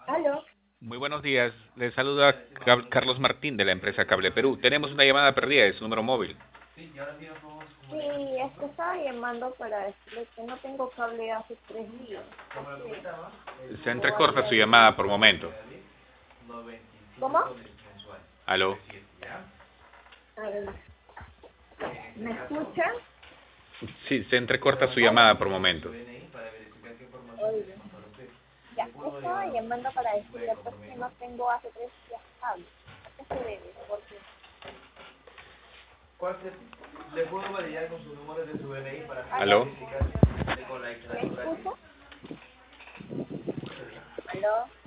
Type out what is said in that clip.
Aló, Muy buenos días. Le saluda Carlos Martín de la empresa Cable Perú. Tenemos una llamada perdida de su número móvil. sí, es que estaba llamando para decirle que no tengo cable hace 3 días. Porque Se yo entrecorta había su llamada por dicho, momento. ¿cómo? ¿Aló? A ver, ¿me escucha? Sí, se entrecorta su Aló, llamada por momento. oiga, ya, estaba llamando para decirle pues que no tengo hace 3 días cable. ¿A qué se debe? Porque, aló, ¿Aló? ¿me escucha? Aló.